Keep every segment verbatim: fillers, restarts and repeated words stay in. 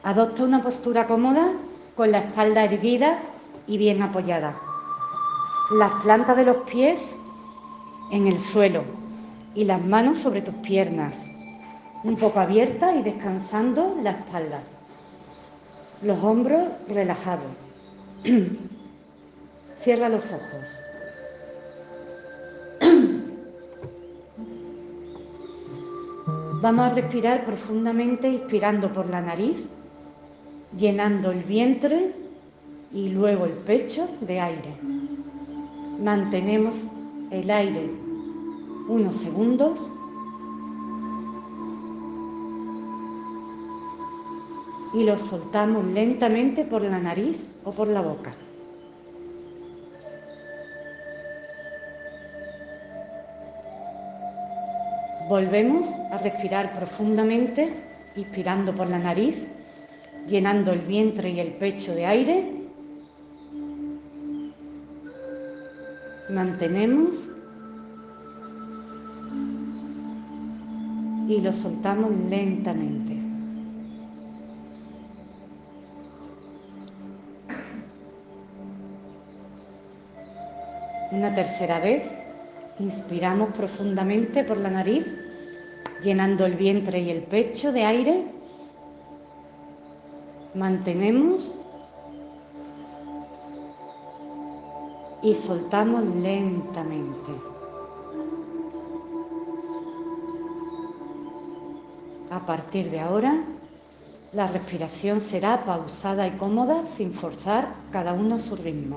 Adopta una postura cómoda con la espalda erguida y bien apoyada. Las plantas de los pies en el suelo y las manos sobre tus piernas, un poco abiertas y descansando la espalda. Los hombros relajados. Cierra los ojos. Vamos a respirar profundamente, inspirando por la nariz, llenando el vientre y luego el pecho de aire. Mantenemos el aire unos segundos y lo soltamos lentamente por la nariz o por la boca. Volvemos a respirar profundamente, inspirando por la nariz, llenando el vientre y el pecho de aire. Mantenemos y lo soltamos lentamente. Una tercera vez, inspiramos profundamente por la nariz, llenando el vientre y el pecho de aire. Mantenemos y soltamos lentamente. A partir de ahora, la respiración será pausada y cómoda, sin forzar, cada uno a su ritmo.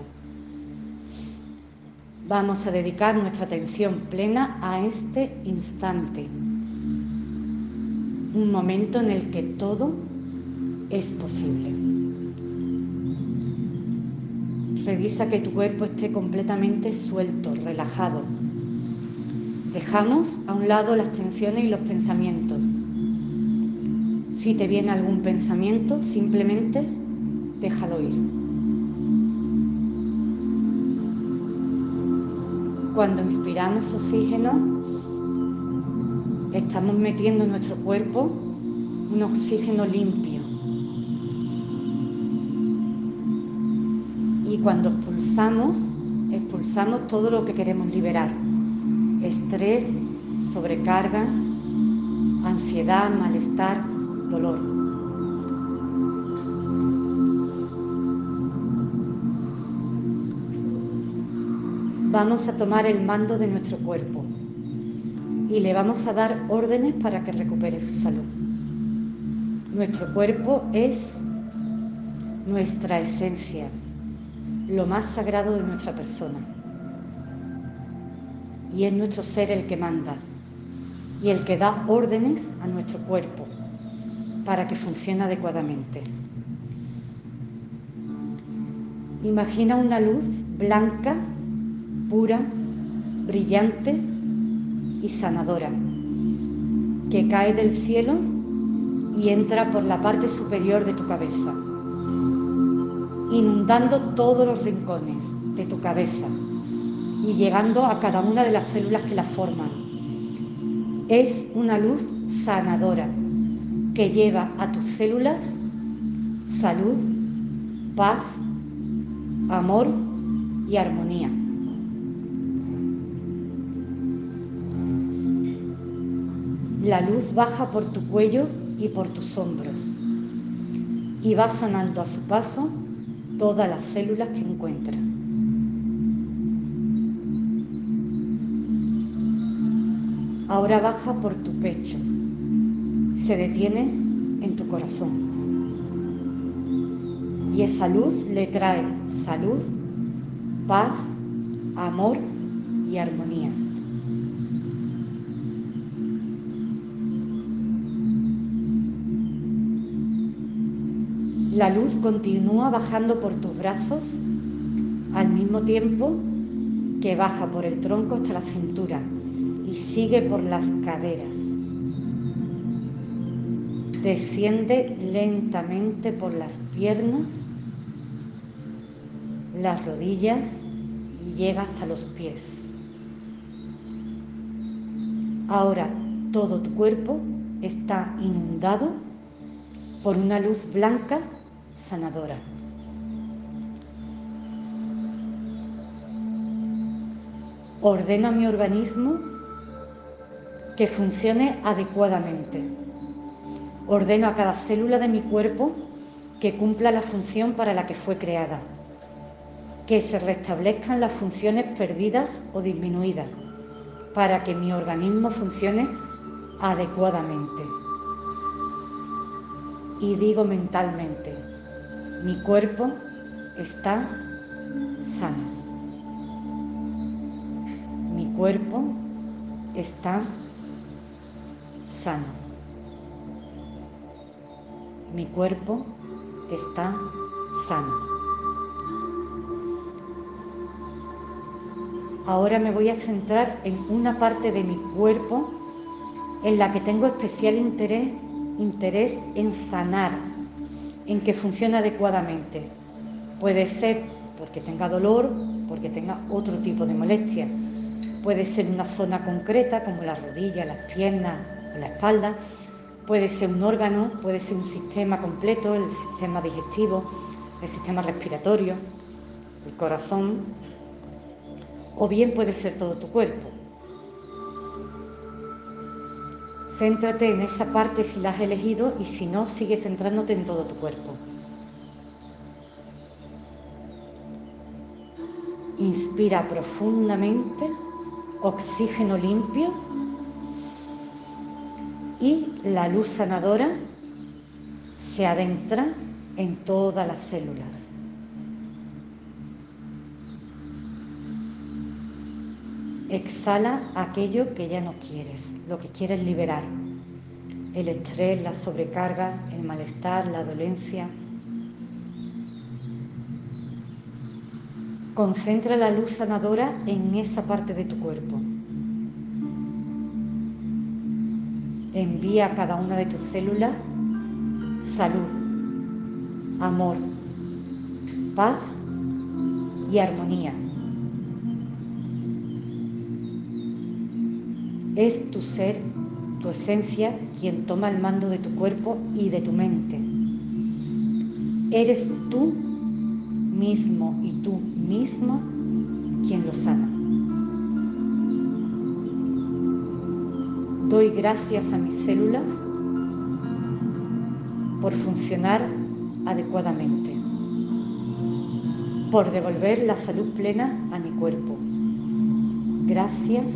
Vamos a dedicar nuestra atención plena a este instante, un momento en el que todo es posible. Revisa que tu cuerpo esté completamente suelto, relajado. Dejamos a un lado las tensiones y los pensamientos. Si te viene algún pensamiento, simplemente déjalo ir. Cuando inspiramos oxígeno, estamos metiendo en nuestro cuerpo un oxígeno limpio. Y cuando expulsamos, expulsamos todo lo que queremos liberar. Estrés, sobrecarga, ansiedad, malestar, dolor. Vamos a tomar el mando de nuestro cuerpo y le vamos a dar órdenes para que recupere su salud. Nuestro cuerpo es nuestra esencia, lo más sagrado de nuestra persona. Y es nuestro ser el que manda y el que da órdenes a nuestro cuerpo para que funcione adecuadamente. Imagina una luz blanca, pura, brillante y sanadora, que cae del cielo y entra por la parte superior de tu cabeza, inundando todos los rincones de tu cabeza y llegando a cada una de las células que la forman. Es una luz sanadora que lleva a tus células salud, paz, amor y armonía. La luz baja por tu cuello y por tus hombros y va sanando a su paso todas las células que encuentra. Ahora baja por tu pecho, se detiene en tu corazón. Y esa luz le trae salud, paz, amor y armonía. La luz continúa bajando por tus brazos al mismo tiempo que baja por el tronco hasta la cintura y sigue por las caderas. Desciende lentamente por las piernas, las rodillas y llega hasta los pies. Ahora todo tu cuerpo está inundado por una luz blanca sanadora. Ordeno a mi organismo que funcione adecuadamente. Ordeno a cada célula de mi cuerpo que cumpla la función para la que fue creada, que se restablezcan las funciones perdidas o disminuidas, para que mi organismo funcione adecuadamente. Y digo mentalmente, mi cuerpo está sano. Mi cuerpo está sano. Mi cuerpo está sano. Ahora me voy a centrar en una parte de mi cuerpo en la que tengo especial interés, interés en sanar, en que funcione adecuadamente. Puede ser porque tenga dolor, porque tenga otro tipo de molestia. Puede ser una zona concreta como la rodilla, las piernas o la espalda. Puede ser un órgano, puede ser un sistema completo, el sistema digestivo, el sistema respiratorio, el corazón, o bien puede ser todo tu cuerpo. Céntrate en esa parte si la has elegido y si no, sigue centrándote en todo tu cuerpo. Inspira profundamente, oxígeno limpio y la luz sanadora se adentra en todas las células. Exhala aquello que ya no quieres, lo que quieres liberar. El estrés, la sobrecarga, el malestar, la dolencia. Concentra la luz sanadora en esa parte de tu cuerpo. Envía a cada una de tus células salud, amor, paz y armonía. Es tu ser, tu esencia, quien toma el mando de tu cuerpo y de tu mente. Eres tú mismo y tú misma quien lo sana. Doy gracias a mis células por funcionar adecuadamente, por devolver la salud plena a mi cuerpo. Gracias,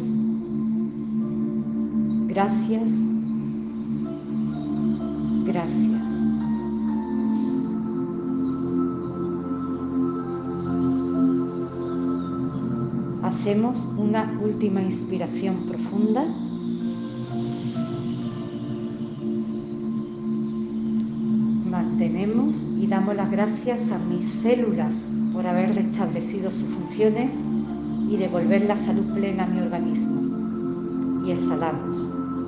gracias, gracias. Hacemos una última inspiración profunda. Mantenemos y damos las gracias a mis células por haber restablecido sus funciones y devolver la salud plena a mi organismo. Y exhalamos.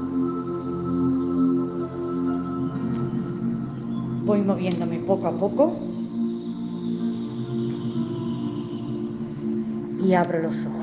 Voy moviéndome poco a poco y abro los ojos.